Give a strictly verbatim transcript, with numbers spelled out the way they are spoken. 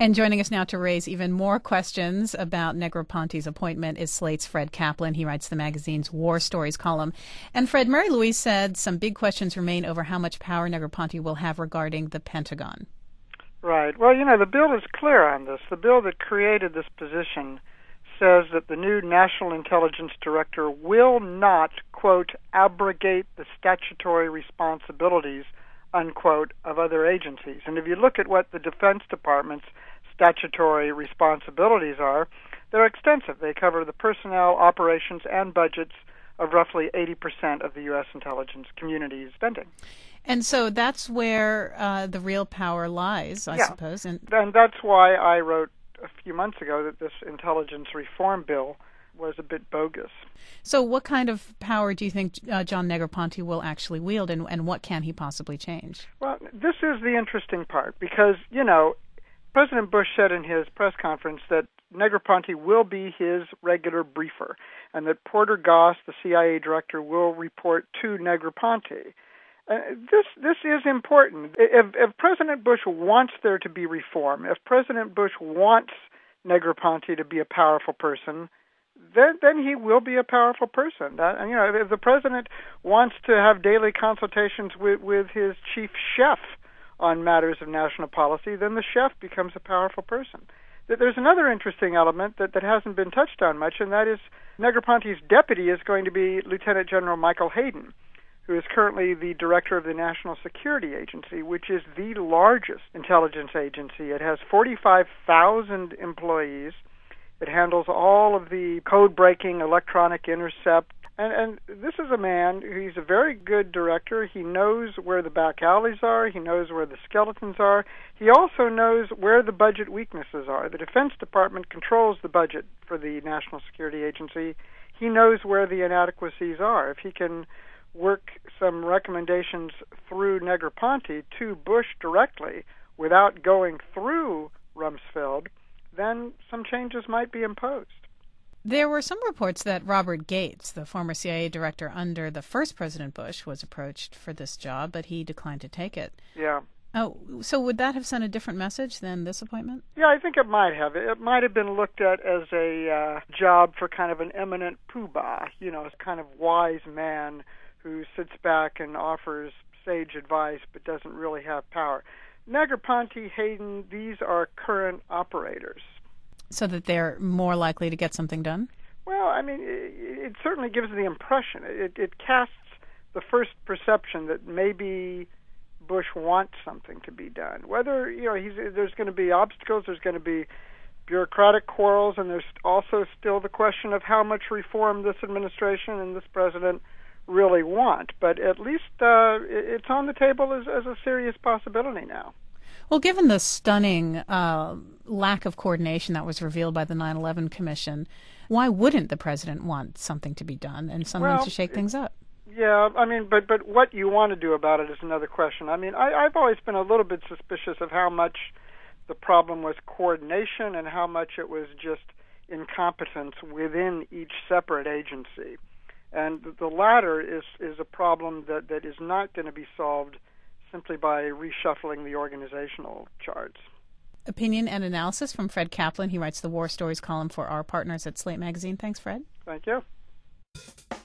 And joining us now to raise even more questions about Negroponte's appointment is Slate's Fred Kaplan. He writes the magazine's War Stories column. And Fred, Mary Louise said some big questions remain over how much power Negroponte will have regarding the Pentagon. Right. Well, you know, the bill is clear on this. The bill that created this position says that the new National Intelligence Director will not, quote, abrogate the statutory responsibilities, unquote, of other agencies. And if you look at what the Defense Department's statutory responsibilities are, they're extensive. They cover the personnel, operations, and budgets of roughly eighty percent of the U S intelligence community's spending. And so that's where uh, the real power lies, I yeah. suppose. And, and that's why I wrote a few months ago that this intelligence reform bill was a bit bogus. So what kind of power do you think uh, John Negroponte will actually wield, and, and what can he possibly change? Well, this is the interesting part because, you know, President Bush said in his press conference that Negroponte will be his regular briefer and that Porter Goss, the C I A director, will report to Negroponte. Uh, this this is important. If, if President Bush wants there to be reform, if President Bush wants Negroponte to be a powerful person, then then he will be a powerful person. That, you know, if the president wants to have daily consultations with, with his chief chef on matters of national policy, then the chef becomes a powerful person. There's another interesting element that, that hasn't been touched on much, and that is Negroponte's deputy is going to be Lieutenant General Michael Hayden, who is currently the director of the National Security Agency, which is the largest intelligence agency. It has forty-five thousand employees. It handles all of the code-breaking electronic intercept. And, and this is a man, he's a very good director. He knows where the back alleys are. He knows where the skeletons are. He also knows where the budget weaknesses are. The Defense Department controls the budget for the National Security Agency. He knows where the inadequacies are. If he can work some recommendations through Negroponte to Bush directly without going through Rumsfeld, then some changes might be imposed. There were some reports that Robert Gates, the former C I A director under the first President Bush, was approached for this job, but he declined to take it. Yeah. Oh, so would that have sent a different message than this appointment? Yeah, I think it might have. It might have been looked at as a uh, job for kind of an eminent poobah, you know, a kind of wise man who sits back and offers sage advice but doesn't really have power. Negroponte, Hayden, these are current operators. So that they're more likely to get something done? Well, I mean, it, it certainly gives the impression. It, it casts the first perception that maybe Bush wants something to be done. Whether, you know, he's, there's going to be obstacles, there's going to be bureaucratic quarrels, and there's also still the question of how much reform this administration and this president really want. But at least uh, it's on the table as, as a serious possibility now. Well, given the stunning uh, lack of coordination that was revealed by the nine eleven Commission, why wouldn't the president want something to be done and something well, to shake things up? Yeah, I mean, but but what you want to do about it is another question. I mean, I, I've always been a little bit suspicious of how much the problem was coordination and how much it was just incompetence within each separate agency. And the latter is, is a problem that, that is not going to be solved simply by reshuffling the organizational charts. Opinion and analysis from Fred Kaplan. He writes the War Stories column for our partners at Slate Magazine. Thanks, Fred. Thank you.